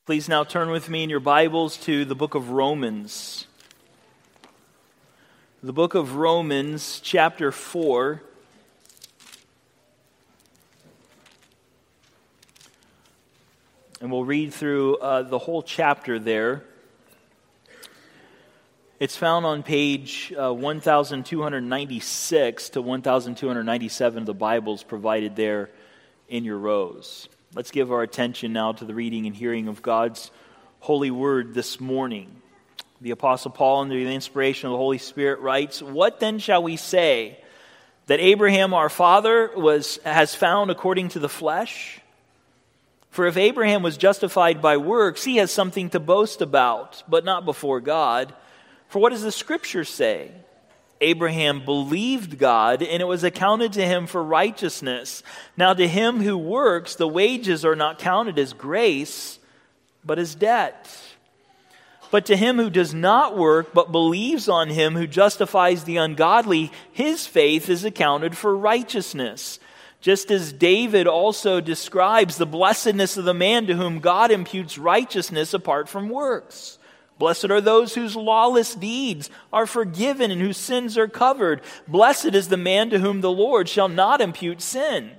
Please now turn with me in your Bibles to the book of Romans. The book of Romans, chapter 4. And we'll read through the whole chapter there. It's found on page 1296 to 1297 of the Bibles provided there in your rows. Let's give our attention now to the reading and hearing of God's holy word this morning. The Apostle Paul, under the inspiration of the Holy Spirit, writes, "What then shall we say? That Abraham our father has found according to the flesh? For if Abraham was justified by works, he has something to boast about, but not before God. For what does the Scripture say? Abraham believed God, and it was accounted to him for righteousness. Now to him who works, the wages are not counted as grace, but as debt. But to him who does not work, but believes on him who justifies the ungodly, his faith is accounted for righteousness. Just as David also describes the blessedness of the man to whom God imputes righteousness apart from works. Blessed are those whose lawless deeds are forgiven and whose sins are covered. Blessed is the man to whom the Lord shall not impute sin."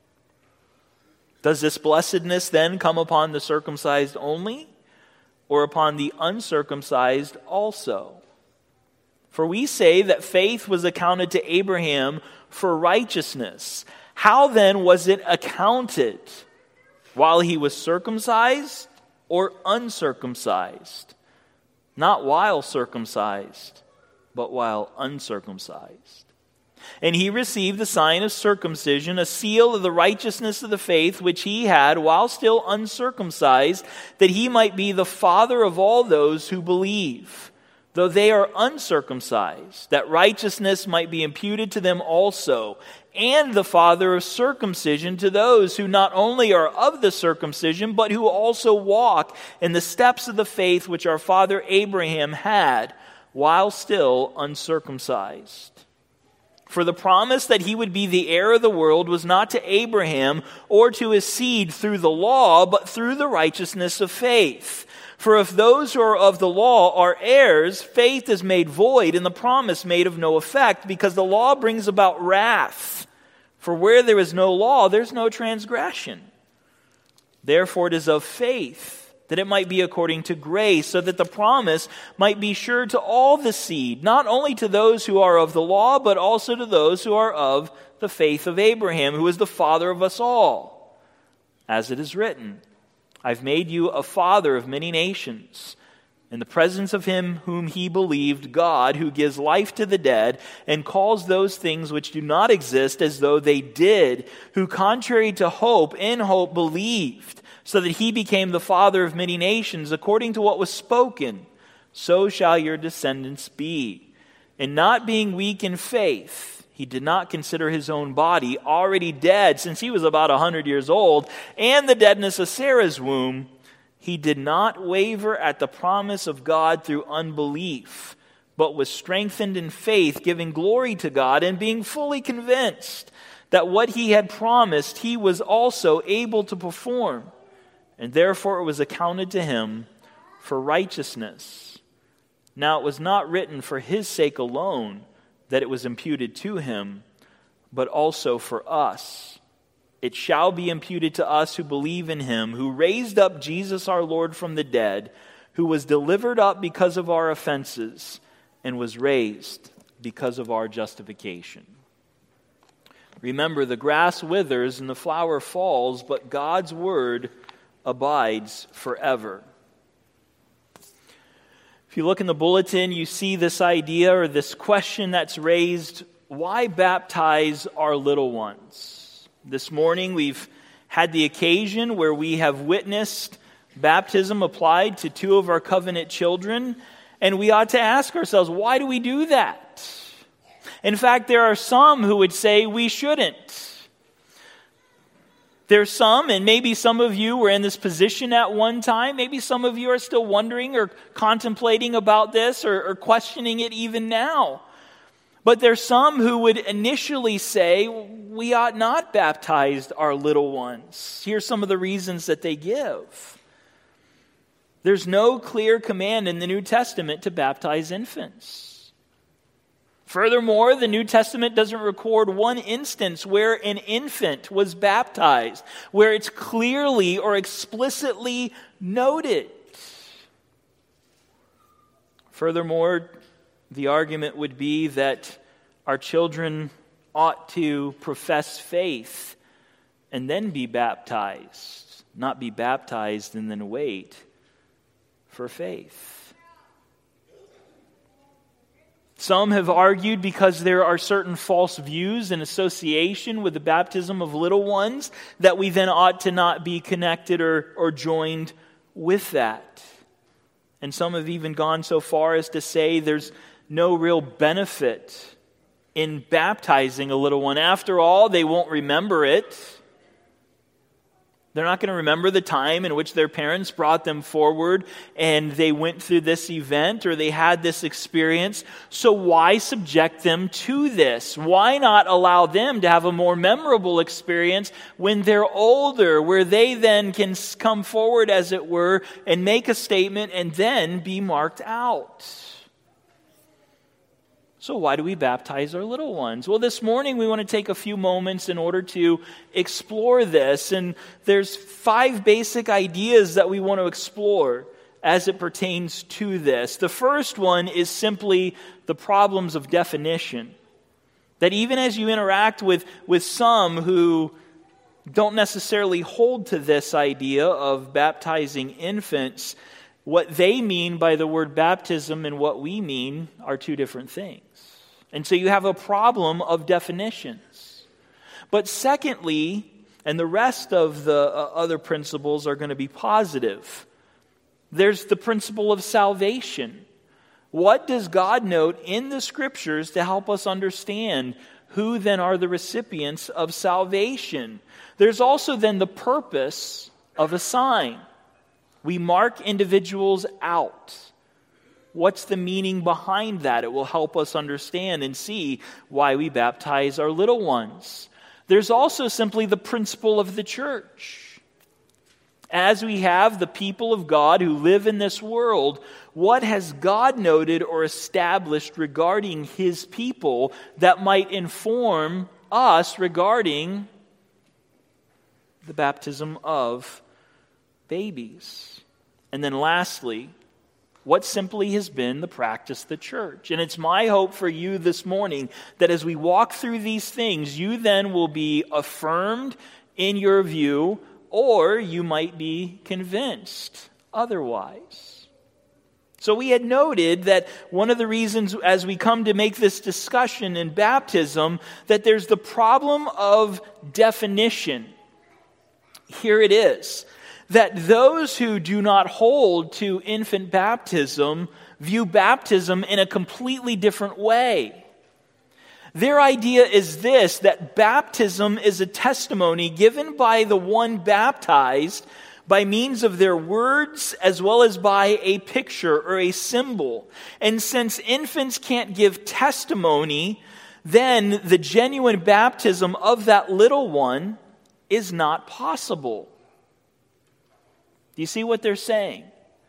Does this blessedness then come upon the circumcised only, or upon the uncircumcised also? For we say that faith was accounted to Abraham for righteousness. How then was it accounted? While he was circumcised or uncircumcised? Not while circumcised, but while uncircumcised. And he received the sign of circumcision, a seal of the righteousness of the faith which he had while still uncircumcised, that he might be the father of all those who believe, though they are uncircumcised, that righteousness might be imputed to them also, and the father of circumcision to those who not only are of the circumcision, but who also walk in the steps of the faith which our father Abraham had, while still uncircumcised. For the promise that he would be the heir of the world was not to Abraham or to his seed through the law, but through the righteousness of faith. For if those who are of the law are heirs, faith is made void and the promise made of no effect, because the law brings about wrath. For where there is no law, there is no transgression. Therefore it is of faith, that it might be according to grace, so that the promise might be sure to all the seed, not only to those who are of the law, but also to those who are of the faith of Abraham, who is the father of us all. As it is written, I've made you a father of many nations, in the presence of him whom he believed, God, who gives life to the dead, and calls those things which do not exist as though they did, who contrary to hope, in hope believed, so that he became the father of many nations, according to what was spoken, so shall your descendants be. And not being weak in faith, he did not consider his own body already dead, since he was about 100 years old, and the deadness of Sarah's womb. He did not waver at the promise of God through unbelief, but was strengthened in faith, giving glory to God, and being fully convinced that what he had promised he was also able to perform. And therefore it was accounted to him for righteousness. Now it was not written for his sake alone that it was imputed to him, but also for us. It shall be imputed to us who believe in him, who raised up Jesus our Lord from the dead, who was delivered up because of our offenses, and was raised because of our justification. Remember, the grass withers and the flower falls, but God's word abides forever. If you look in the bulletin, you see this idea or this question that's raised: why baptize our little ones? This morning we've had the occasion where we have witnessed baptism applied to two of our covenant children, and we ought to ask ourselves, why do we do that? In fact, there are some who would say we shouldn't. There's some, and maybe some of you were in this position at one time. Maybe some of you are still wondering or contemplating about this or questioning it even now. But there's some who would initially say, we ought not baptize our little ones. Here's some of the reasons that they give. There's no clear command in the New Testament to baptize infants. Furthermore, the New Testament doesn't record one instance where an infant was baptized, where it's clearly or explicitly noted. Furthermore, the argument would be that our children ought to profess faith and then be baptized, not be baptized and then wait for faith. Some have argued because there are certain false views in association with the baptism of little ones that we then ought to not be connected or joined with that. And some have even gone so far as to say there's no real benefit in baptizing a little one. After all, they won't remember it. They're not going to remember the time in which their parents brought them forward and they went through this event or they had this experience. So why subject them to this? Why not allow them to have a more memorable experience when they're older, where they then can come forward, as it were, and make a statement and then be marked out? So why do we baptize our little ones? Well, this morning we want to take a few moments in order to explore this. And there's 5 basic ideas that we want to explore as it pertains to this. The first one is simply the problems of definition. That even as you interact with some who don't necessarily hold to this idea of baptizing infants, what they mean by the word baptism and what we mean are 2 different things. And so you have a problem of definitions. But secondly, and the rest of the other principles are going to be positive, there's the principle of salvation. What does God note in the Scriptures to help us understand who then are the recipients of salvation? There's also then the purpose of a sign. We mark individuals out. What's the meaning behind that? It will help us understand and see why we baptize our little ones. There's also simply the principle of the church. As we have the people of God who live in this world, what has God noted or established regarding His people that might inform us regarding the baptism of babies? And then lastly, what simply has been the practice of the church. And it's my hope for you this morning that as we walk through these things, you then will be affirmed in your view, or you might be convinced otherwise. So we had noted that one of the reasons as we come to make this discussion in baptism, that there's the problem of definition. Here it is. That those who do not hold to infant baptism view baptism in a completely different way. Their idea is this, that baptism is a testimony given by the one baptized by means of their words as well as by a picture or a symbol. And since infants can't give testimony, then the genuine baptism of that little one is not possible. Do you see what they're saying?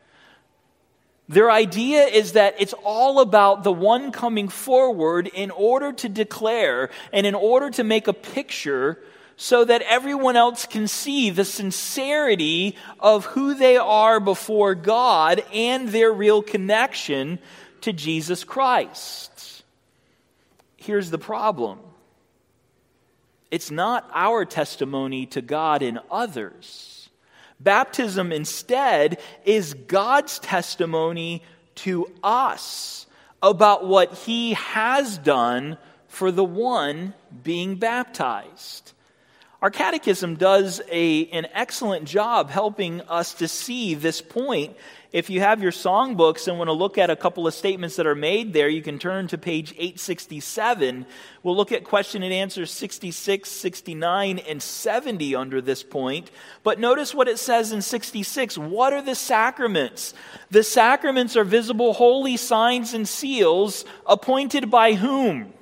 Their idea is that it's all about the one coming forward in order to declare and in order to make a picture so that everyone else can see the sincerity of who they are before God and their real connection to Jesus Christ. Here's the problem. It's not our testimony to God and others. Baptism instead is God's testimony to us about what He has done for the one being baptized. Our catechism does an excellent job helping us to see this point. If you have your songbooks and want to look at a couple of statements that are made there, you can turn to page 867. We'll look at question and answer 66, 69, and 70 under this point. But notice what it says in 66. What are the sacraments? The sacraments are visible holy signs and seals appointed by whom?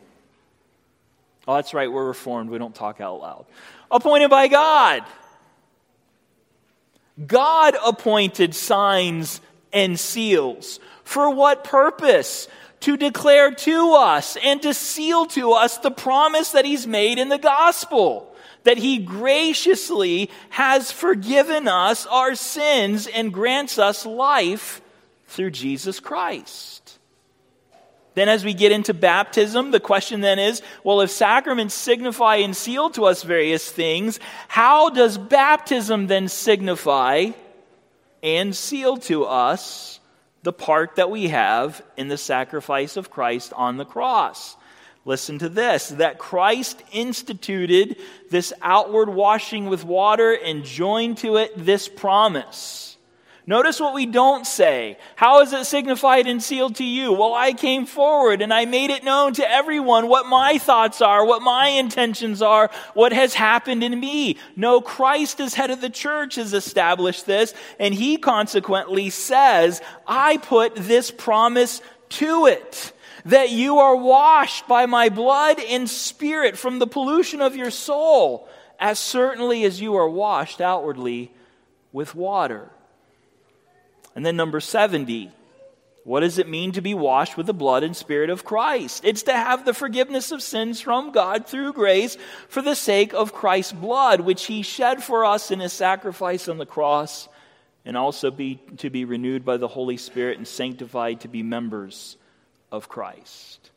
Oh, that's right, we're Reformed. We don't talk out loud. Appointed by God. God appointed signs and seals. For what purpose? To declare to us and to seal to us the promise that he's made in the gospel, that he graciously has forgiven us our sins and grants us life through Jesus Christ. Then as we get into baptism, the question then is, well, if sacraments signify and seal to us various things, how does baptism then signify and seal to us the part that we have in the sacrifice of Christ on the cross? Listen to this, that Christ instituted this outward washing with water and joined to it this promise. Notice what we don't say. How is it signified and sealed to you? Well, I came forward and I made it known to everyone what my thoughts are, what my intentions are, what has happened in me. No, Christ as head of the church has established this, and he consequently says, I put this promise to it, that you are washed by my blood and spirit from the pollution of your soul, as certainly as you are washed outwardly with water. And then number 70, what does it mean to be washed with the blood and spirit of Christ? It's to have the forgiveness of sins from God through grace for the sake of Christ's blood, which he shed for us in his sacrifice on the cross, and also to be renewed by the Holy Spirit and sanctified to be members of Christ.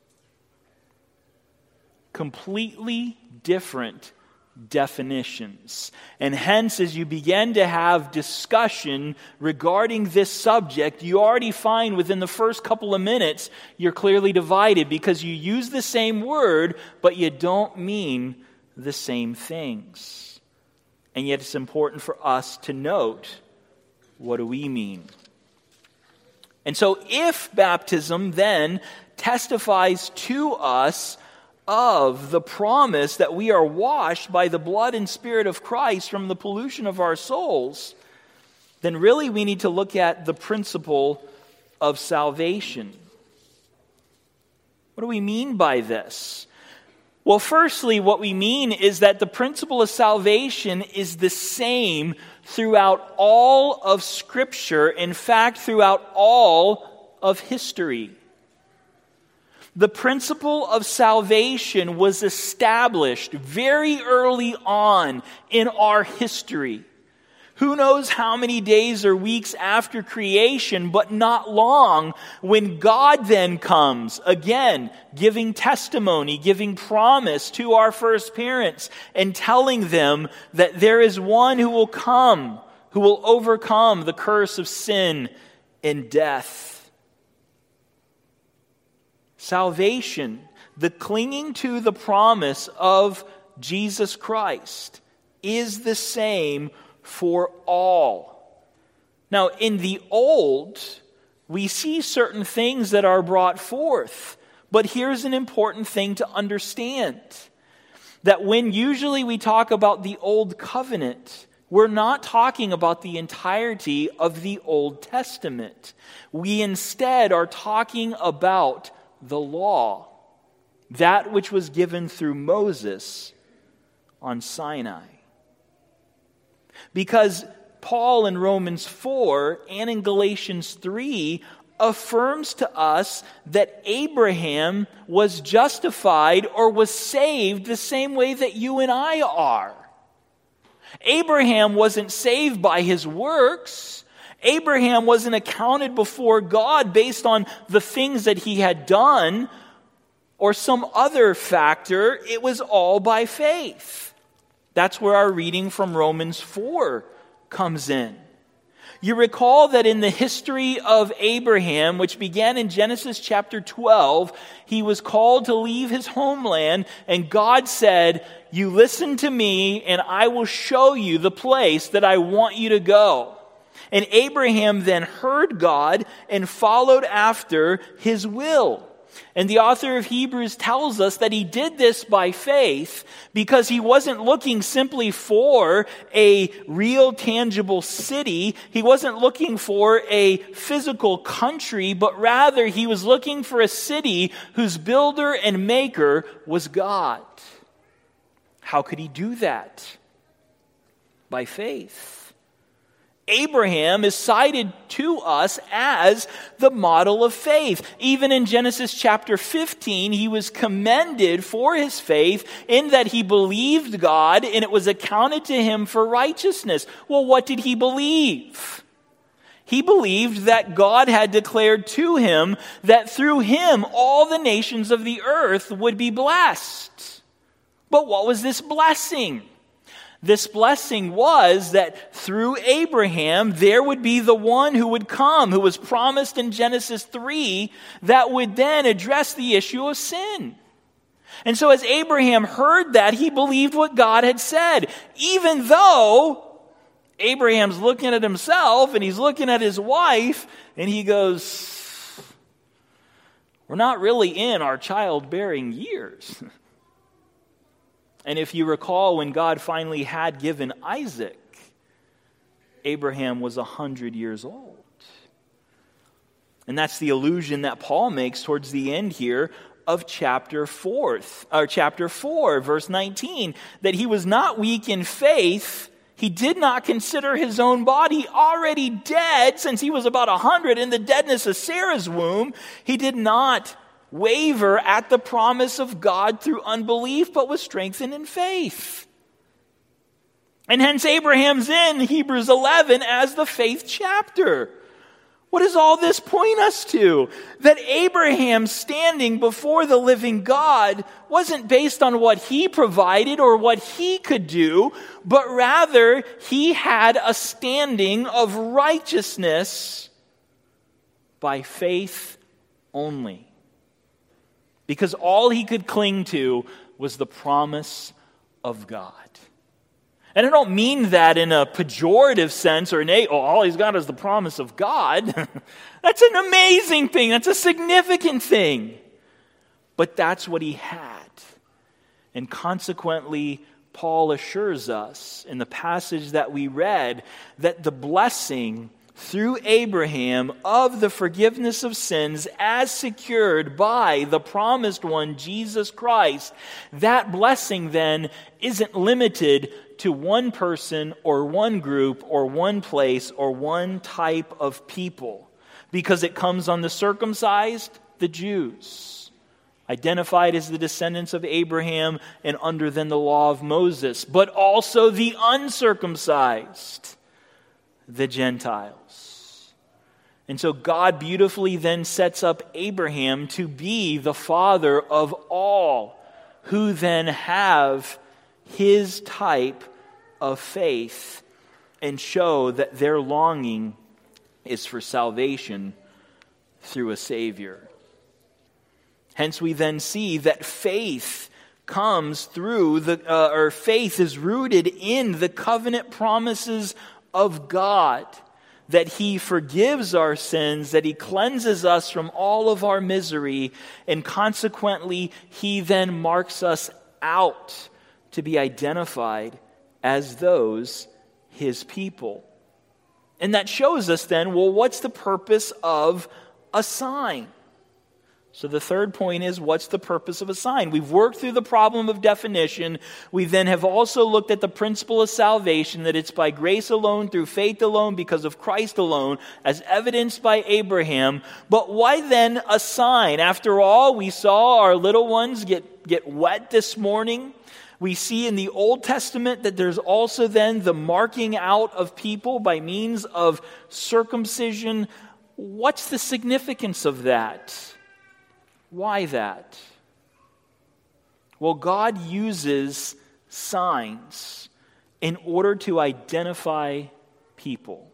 Completely different definitions. And hence, as you begin to have discussion regarding this subject, you already find within the first couple of minutes, you're clearly divided because you use the same word, but you don't mean the same things. And yet it's important for us to note, what do we mean? And so if baptism then testifies to us of the promise that we are washed by the blood and spirit of Christ from the pollution of our souls, then really we need to look at the principle of salvation. What do we mean by this? Well, firstly, what we mean is that the principle of salvation is the same throughout all of Scripture, in fact, throughout all of history. The principle of salvation was established very early on in our history. Who knows how many days or weeks after creation, but not long, when God then comes, again, giving testimony, giving promise to our first parents, and telling them that there is one who will come, who will overcome the curse of sin and death. Salvation, the clinging to the promise of Jesus Christ, is the same for all. Now, in the old, we see certain things that are brought forth. But here's an important thing to understand. That when usually we talk about the Old Covenant, we're not talking about the entirety of the Old Testament. We instead are talking about the law, that which was given through Moses on Sinai. Because Paul in Romans 4 and in Galatians 3 affirms to us that Abraham was justified or was saved the same way that you and I are. Abraham wasn't saved by his works. Abraham wasn't accounted before God based on the things that he had done or some other factor. It was all by faith. That's where our reading from Romans 4 comes in. You recall that in the history of Abraham, which began in Genesis chapter 12, he was called to leave his homeland, and God said, "You listen to me, and I will show you the place that I want you to go." And Abraham then heard God and followed after his will. And the author of Hebrews tells us that he did this by faith because he wasn't looking simply for a real tangible city. He wasn't looking for a physical country, but rather he was looking for a city whose builder and maker was God. How could he do that? By faith. Abraham is cited to us as the model of faith. Even in Genesis chapter 15, he was commended for his faith in that he believed God and it was accounted to him for righteousness. Well, what did he believe? He believed that God had declared to him that through him all the nations of the earth would be blessed. But what was this blessing? This blessing was that through Abraham, there would be the one who would come, who was promised in Genesis 3, that would then address the issue of sin. And so as Abraham heard that, he believed what God had said, even though Abraham's looking at himself and he's looking at his wife and he goes, we're not really in our childbearing years. And if you recall, when God finally had given Isaac, Abraham was 100 years old. And that's the allusion that Paul makes towards the end here of chapter 4, verse 19, that he was not weak in faith. He did not consider his own body already dead since he was about 100 in the deadness of Sarah's womb. He did not waver at the promise of God through unbelief, but was strengthened in faith. And hence Abraham's in Hebrews 11 as the faith chapter. What does all this point us to? That Abraham standing before the living God wasn't based on what he provided or what he could do, but rather he had a standing of righteousness by faith only. Because all he could cling to was the promise of God. And I don't mean that in a pejorative sense or all he's got is the promise of God. That's an amazing thing. That's a significant thing. But that's what he had. And consequently, Paul assures us in the passage that we read that the blessing through Abraham of the forgiveness of sins as secured by the promised one, Jesus Christ, that blessing then isn't limited to one person or one group or one place or one type of people, because it comes on the circumcised, the Jews, identified as the descendants of Abraham and under then the law of Moses, but also the uncircumcised, the Gentiles. And so God beautifully then sets up Abraham to be the father of all who then have his type of faith and show that their longing is for salvation through a Savior. Hence we then see that faith comes through faith is rooted in the covenant promises of God, that he forgives our sins, that he cleanses us from all of our misery, and consequently, he then marks us out to be identified as those his people. And that shows us then, well, what's the purpose of a sign? So the third point is, what's the purpose of a sign? We've worked through the problem of definition. We then have also looked at the principle of salvation, that it's by grace alone, through faith alone, because of Christ alone, as evidenced by Abraham. But why then a sign? After all, we saw our little ones get wet this morning. We see in the Old Testament that there's also then the marking out of people by means of circumcision. What's the significance of that? Why that? Well, God uses signs in order to identify people.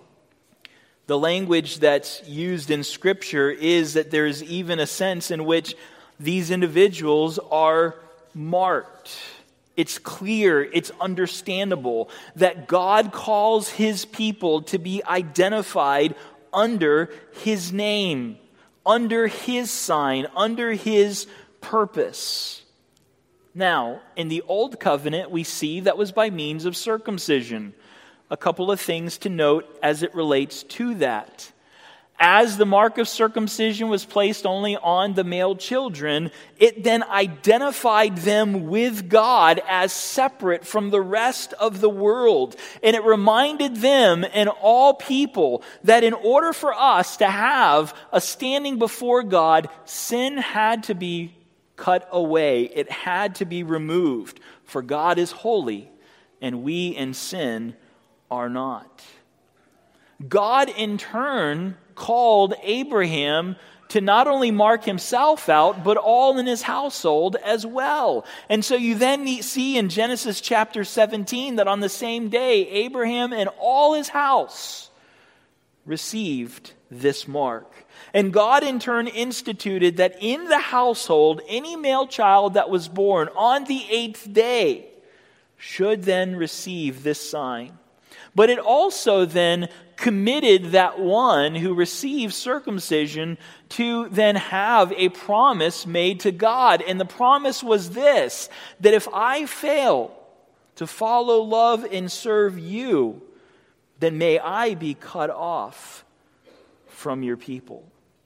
The language that's used in Scripture is that there's even a sense in which these individuals are marked. It's clear, it's understandable that God calls his people to be identified under his name, under his sign, under his purpose. Now, in the Old Covenant, we see that was by means of circumcision. A couple of things to note as it relates to that. As the mark of circumcision was placed only on the male children, it then identified them with God as separate from the rest of the world. And it reminded them and all people that in order for us to have a standing before God, sin had to be cut away. It had to be removed. For God is holy, and we in sin are not. God in turn called Abraham to not only mark himself out, but all in his household as well. And so you then see in Genesis chapter 17 that on the same day, Abraham and all his house received this mark. And God in turn instituted that in the household, any male child that was born on the 8th day should then receive this sign. But it also then committed that one who receives circumcision to then have a promise made to God. And the promise was this, that if I fail to follow, love, and serve you, then may I be cut off from your people.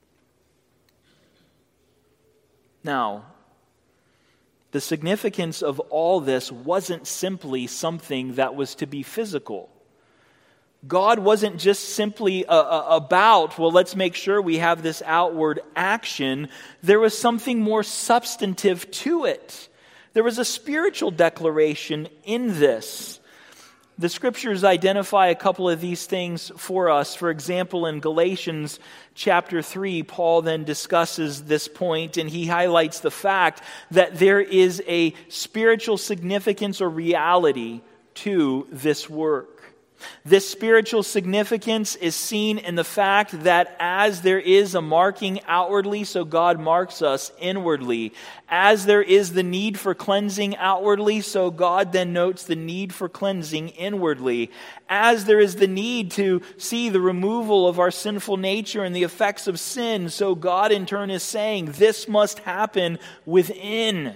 Now, the significance of all this wasn't simply something that was to be physical. God wasn't just simply about, well, let's make sure we have this outward action. There was something more substantive to it. There was a spiritual declaration in this. The scriptures identify a couple of these things for us. For example, in Galatians chapter 3, Paul then discusses this point, and he highlights the fact that there is a spiritual significance or reality to this work. This spiritual significance is seen in the fact that as there is a marking outwardly, so God marks us inwardly. As there is the need for cleansing outwardly, so God then notes the need for cleansing inwardly. As there is the need to see the removal of our sinful nature and the effects of sin, so God in turn is saying this must happen within.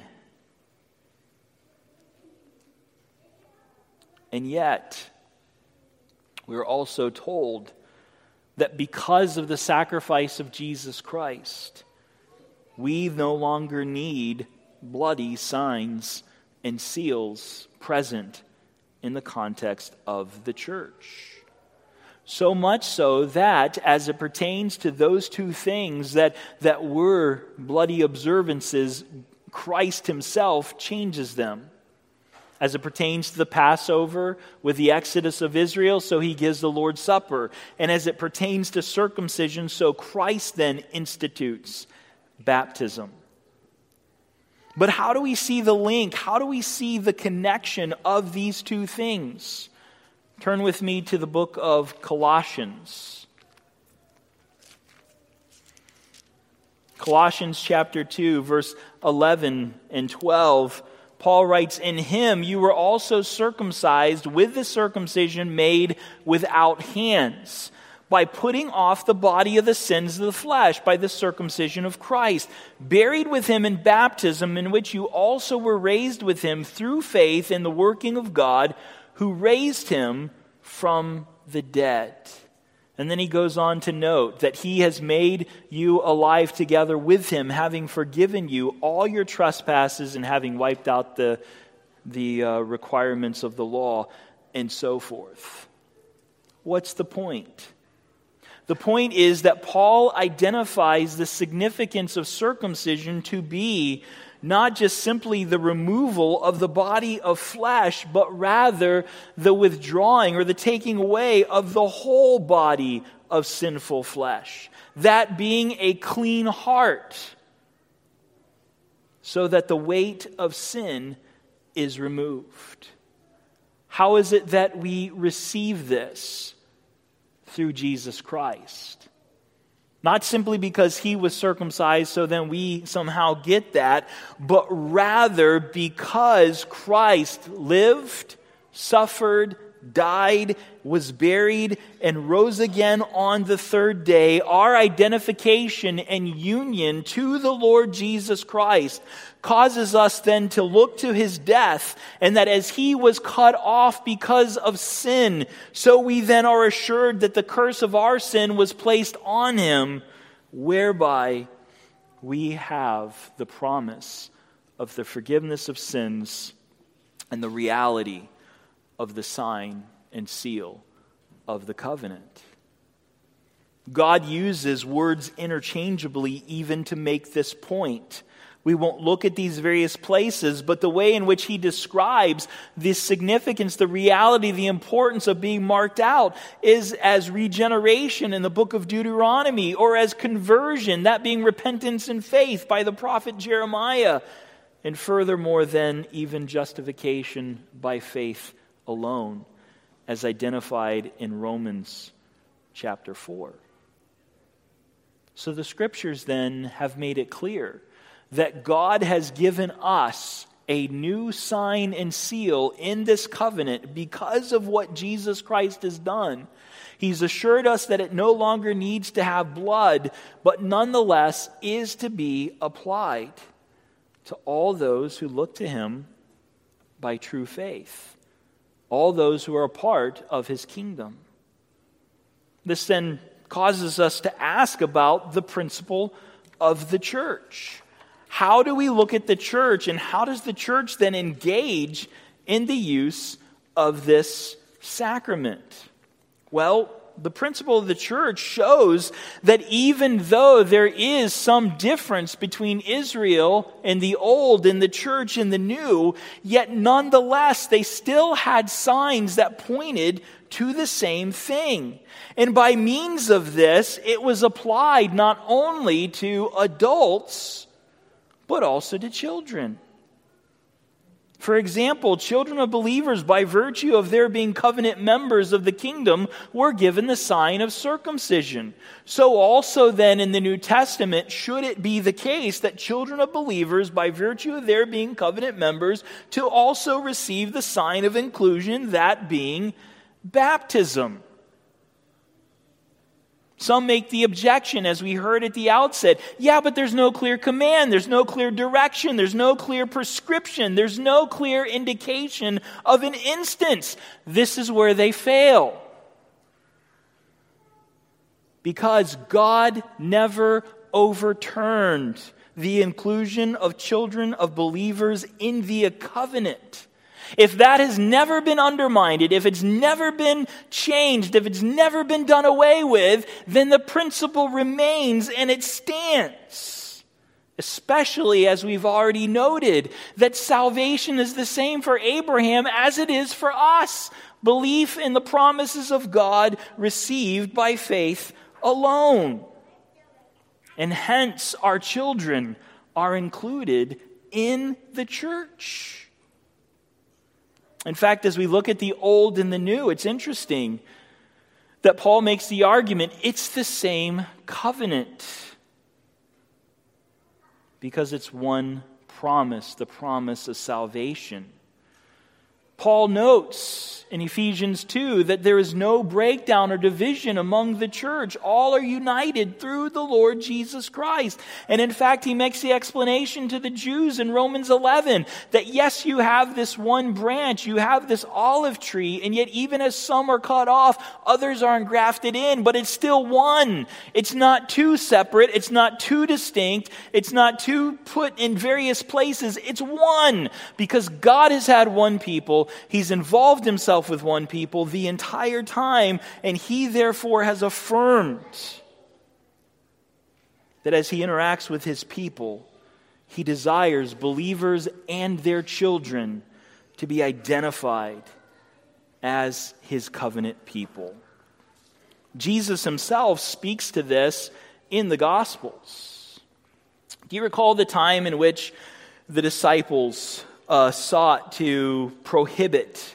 And yet, we're also told that because of the sacrifice of Jesus Christ, we no longer need bloody signs and seals present in the context of the church. So much so that as it pertains to those two things that were bloody observances, Christ himself changes them. As it pertains to the Passover with the exodus of Israel, so he gives the Lord's Supper. And as it pertains to circumcision, so Christ then institutes baptism. But how do we see the link? How do we see the connection of these two things? Turn with me to the book of Colossians. Colossians chapter 2, verse 11 and 12. Paul writes, "In him you were also circumcised with the circumcision made without hands, by putting off the body of the sins of the flesh by the circumcision of Christ, buried with him in baptism, in which you also were raised with him through faith in the working of God, who raised him from the dead." And then he goes on to note that he has made you alive together with him, having forgiven you all your trespasses and having wiped out the requirements of the law and so forth. What's the point? The point is that Paul identifies the significance of circumcision to be not just simply the removal of the body of flesh, but rather the withdrawing or the taking away of the whole body of sinful flesh. That being a clean heart, so that the weight of sin is removed. How is it that we receive this? Through Jesus Christ. Not simply because he was circumcised, so then we somehow get that, but rather because Christ lived, suffered, died, was buried, and rose again on the third day, our identification and union to the Lord Jesus Christ causes us then to look to his death, and that as he was cut off because of sin, so we then are assured that the curse of our sin was placed on him, whereby we have the promise of the forgiveness of sins and the reality of the sign and seal of the covenant. God uses words interchangeably even to make this point. We won't look at these various places, but the way in which he describes the significance, the reality, the importance of being marked out is as regeneration in the book of Deuteronomy, or as conversion, that being repentance and faith by the prophet Jeremiah, and furthermore then even justification by faith alone, as identified in Romans chapter 4. So the scriptures then have made it clear that God has given us a new sign and seal in this covenant because of what Jesus Christ has done. He's assured us that it no longer needs to have blood, but nonetheless is to be applied to all those who look to him by true faith, all those who are a part of his kingdom. This then causes us to ask about the principle of the church. How do we look at the church, and how does the church then engage in the use of this sacrament? Well, the principle of the church shows that even though there is some difference between Israel and the old and the church and the new, yet nonetheless they still had signs that pointed to the same thing. And by means of this, it was applied not only to adults, but also to children. For example, children of believers, by virtue of their being covenant members of the kingdom, were given the sign of circumcision. So also then in the New Testament, should it be the case that children of believers, by virtue of their being covenant members, to also receive the sign of inclusion, that being baptism. Some make the objection, as we heard at the outset, yeah, but there's no clear command, there's no clear direction, there's no clear prescription, there's no clear indication of an instance. This is where they fail. Because God never overturned the inclusion of children of believers in the covenant. If that has never been undermined, if it's never been changed, if it's never been done away with, then the principle remains and it stands. Especially as we've already noted, that salvation is the same for Abraham as it is for us. Belief in the promises of God received by faith alone. And hence our children are included in the church. In fact, as we look at the old and the new, it's interesting that Paul makes the argument, it's the same covenant. Because it's one promise, the promise of salvation. Paul notes in Ephesians 2 that there is no breakdown or division among the church. All are united through the Lord Jesus Christ. And in fact, he makes the explanation to the Jews in Romans 11 that yes, you have this one branch, you have this olive tree, and yet even as some are cut off, others are engrafted in, but it's still one. It's not two separate, it's not two distinct, it's not two put in various places, it's one. Because God has had one people, he's involved himself with one people the entire time, and he therefore has affirmed that as he interacts with his people, he desires believers and their children to be identified as his covenant people. Jesus himself speaks to this in the Gospels. Do you recall the time in which the disciples sought to prohibit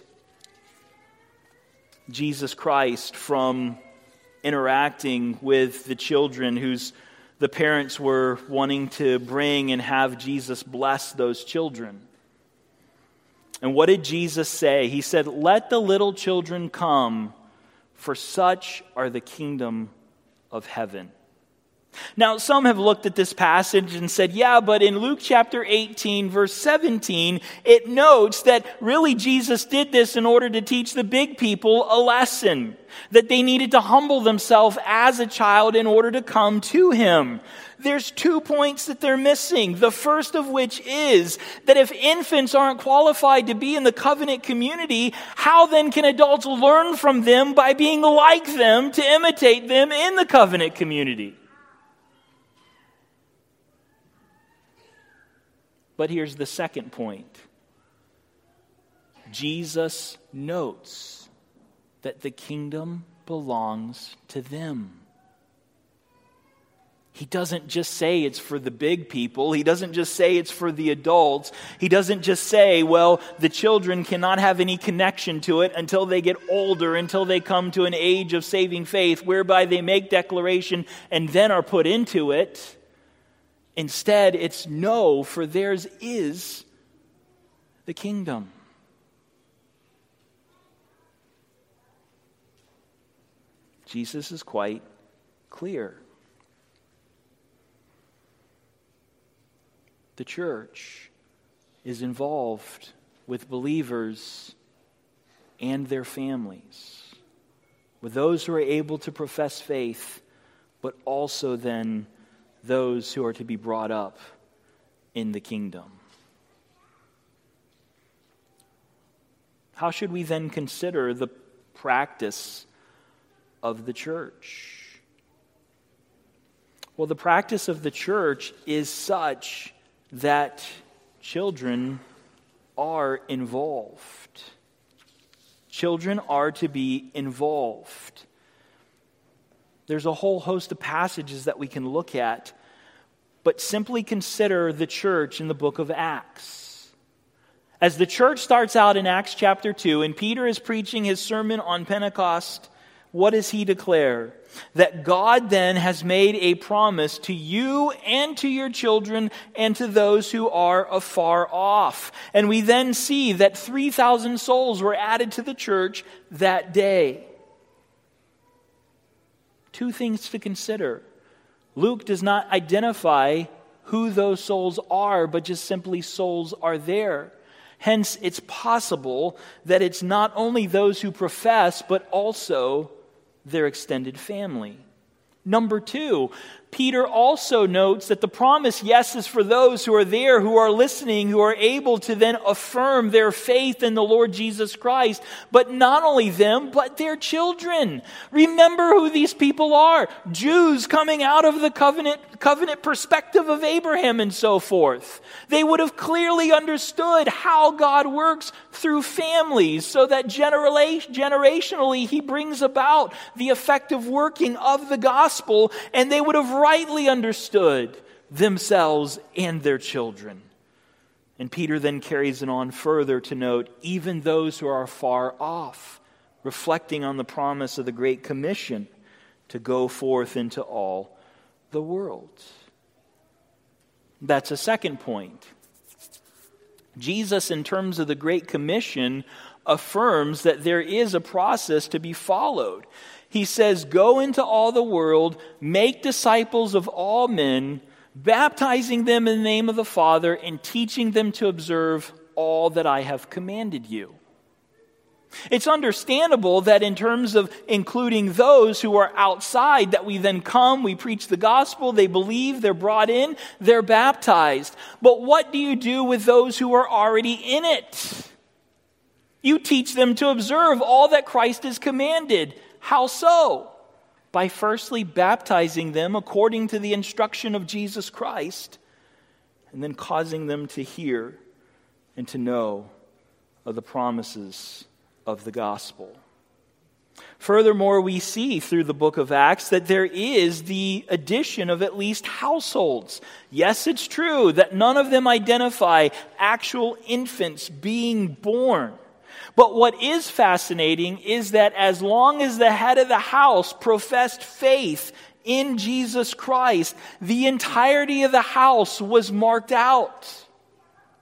Jesus Christ from interacting with the children whose the parents were wanting to bring and have Jesus bless those children? And what did Jesus say? He said, "Let the little children come, for such are the kingdom of heaven." Now, some have looked at this passage and said, yeah, but in Luke chapter 18, verse 17, it notes that really Jesus did this in order to teach the big people a lesson, that they needed to humble themselves as a child in order to come to him. There's 2 points that they're missing. The first of which is that if infants aren't qualified to be in the covenant community, how then can adults learn from them by being like them to imitate them in the covenant community? But here's the second point. Jesus notes that the kingdom belongs to them. He doesn't just say it's for the big people. He doesn't just say it's for the adults. He doesn't just say, well, the children cannot have any connection to it until they get older, until they come to an age of saving faith, whereby they make declaration and then are put into it. Instead, it's no, for theirs is the kingdom. Jesus is quite clear. The church is involved with believers and their families, with those who are able to profess faith, but also then those who are to be brought up in the kingdom. How should we then consider the practice of the church? Well, the practice of the church is such that children are involved. Children are to be involved. There's a whole host of passages that we can look at, but simply consider the church in the book of Acts. As the church starts out in Acts chapter 2, and Peter is preaching his sermon on Pentecost, what does he declare? That God then has made a promise to you and to your children and to those who are afar off. And we then see that 3,000 souls were added to the church that day. 2 things to consider. Luke does not identify who those souls are, but just simply souls are there. Hence, it's possible that it's not only those who profess, but also their extended family. Number 2, Peter also notes that the promise, yes, is for those who are there, who are listening, who are able to then affirm their faith in the Lord Jesus Christ. But not only them, but their children. Remember who these people are. Jews coming out of the covenant perspective of Abraham and so forth. They would have clearly understood how God works through families so that generationally He brings about the effective working of the gospel, and they would have rightly understood themselves and their children. And Peter then carries it on further to note, even those who are far off, reflecting on the promise of the Great Commission to go forth into all the world. That's a second point. Jesus, in terms of the Great Commission, affirms that there is a process to be followed. He says, "Go into all the world, make disciples of all men, baptizing them in the name of the Father, and teaching them to observe all that I have commanded you." It's understandable that in terms of including those who are outside, that we then come, we preach the gospel, they believe, they're brought in, they're baptized. But what do you do with those who are already in it? You teach them to observe all that Christ has commanded. How so? By firstly baptizing them according to the instruction of Jesus Christ, and then causing them to hear and to know of the promises of the gospel. Furthermore, we see through the book of Acts that there is the addition of at least households. Yes, it's true that none of them identify actual infants being born. But what is fascinating is that as long as the head of the house professed faith in Jesus Christ, the entirety of the house was marked out.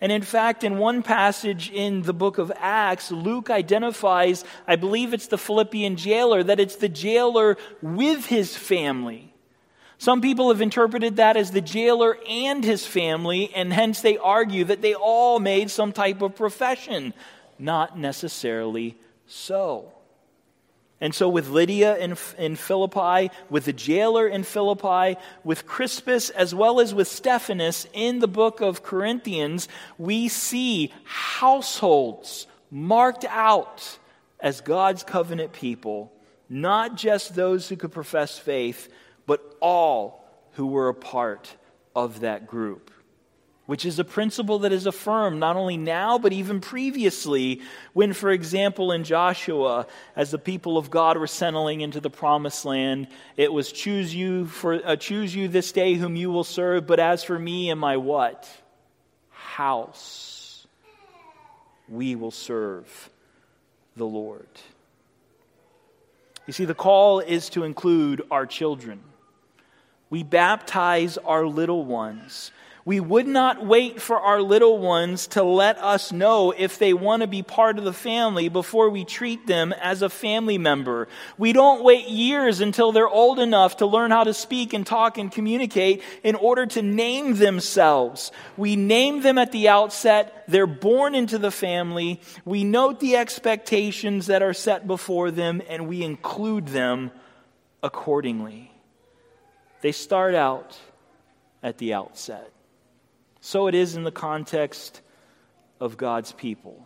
And in fact, in one passage in the book of Acts, Luke identifies, I believe it's the Philippian jailer, that it's the jailer with his family. Some people have interpreted that as the jailer and his family, and hence they argue that they all made some type of profession. Not necessarily so. And so with Lydia in Philippi, with the jailer in Philippi, with Crispus, as well as with Stephanas in the book of Corinthians, we see households marked out as God's covenant people, not just those who could profess faith, but all who were a part of that group. Which is a principle that is affirmed not only now, but even previously, when, for example, in Joshua, as the people of God were settling into the promised land, it was choose you this day whom you will serve, but as for me and my what? House, we will serve the Lord. You see, the call is to include our children. We baptize our little ones. We would not wait for our little ones to let us know if they want to be part of the family before we treat them as a family member. We don't wait years until they're old enough to learn how to speak and talk and communicate in order to name themselves. We name them at the outset. They're born into the family. We note the expectations that are set before them, and we include them accordingly. They start out at the outset. So it is in the context of God's people.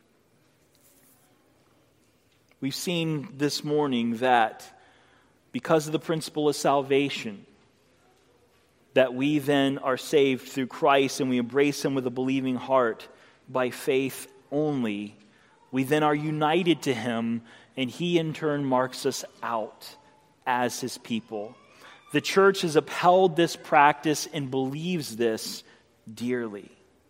We've seen this morning that because of the principle of salvation, that we then are saved through Christ and we embrace Him with a believing heart by faith only. We then are united to Him, and He in turn marks us out as His people. The church has upheld this practice and believes this dearly.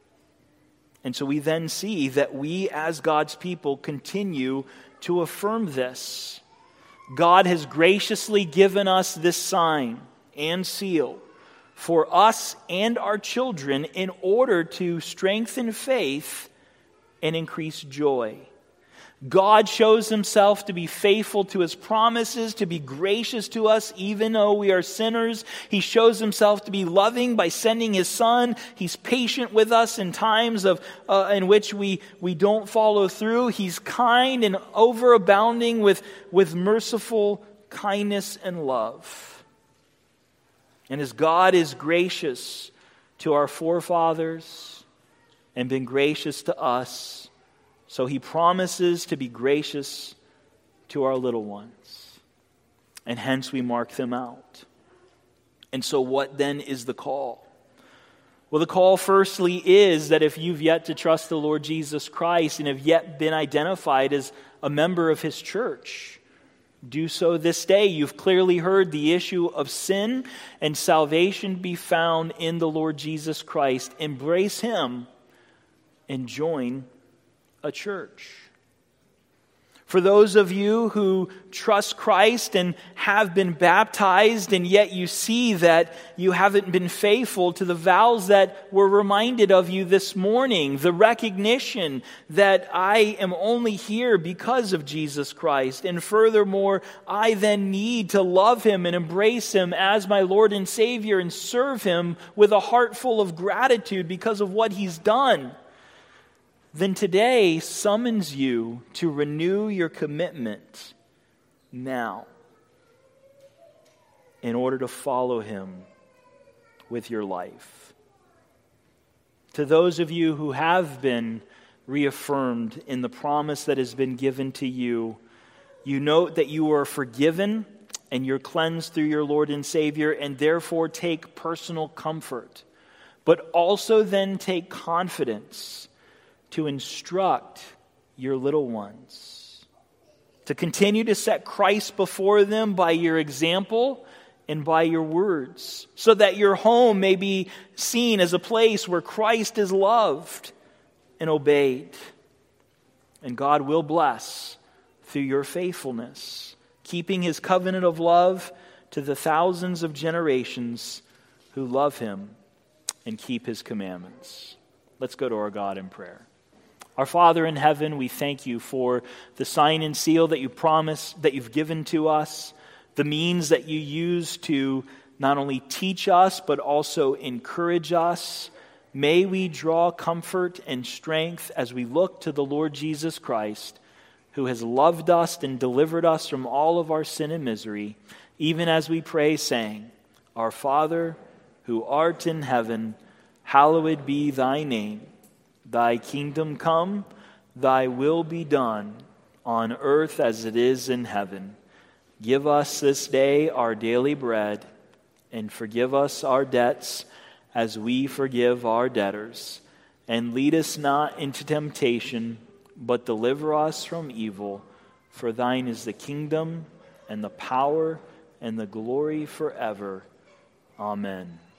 And so we then see that we as God's people continue to affirm this. God has graciously given us this sign and seal for us and our children in order to strengthen faith and increase joy. God shows Himself to be faithful to His promises, to be gracious to us even though we are sinners. He shows Himself to be loving by sending His Son. He's patient with us in times in which we don't follow through. He's kind and overabounding with merciful kindness and love. And as God is gracious to our forefathers and been gracious to us, so He promises to be gracious to our little ones. And hence we mark them out. And so what then is the call? Well, the call firstly is that if you've yet to trust the Lord Jesus Christ and have yet been identified as a member of His church, do so this day. You've clearly heard the issue of sin and salvation be found in the Lord Jesus Christ. Embrace Him and join a church. For those of you who trust Christ and have been baptized, and yet you see that you haven't been faithful to the vows that were reminded of you this morning, the recognition that I am only here because of Jesus Christ, and furthermore, I then need to love Him and embrace Him as my Lord and Savior and serve Him with a heart full of gratitude because of what He's done, then today summons you to renew your commitment now in order to follow Him with your life. To those of you who have been reaffirmed in the promise that has been given to you, you note that you are forgiven and you're cleansed through your Lord and Savior, and therefore take personal comfort, but also then take confidence to instruct your little ones, to continue to set Christ before them by your example and by your words, so that your home may be seen as a place where Christ is loved and obeyed. And God will bless through your faithfulness, keeping His covenant of love to the thousands of generations who love Him and keep His commandments. Let's go to our God in prayer. Our Father in heaven, we thank you for the sign and seal that you promised, that you've given to us, the means that you use to not only teach us, but also encourage us. May we draw comfort and strength as we look to the Lord Jesus Christ, who has loved us and delivered us from all of our sin and misery, even as we pray, saying, Our Father, who art in heaven, hallowed be thy name. Thy kingdom come, thy will be done, on earth as it is in heaven. Give us this day our daily bread, and forgive us our debts as we forgive our debtors. And lead us not into temptation, but deliver us from evil. For thine is the kingdom, and the power, and the glory forever. Amen.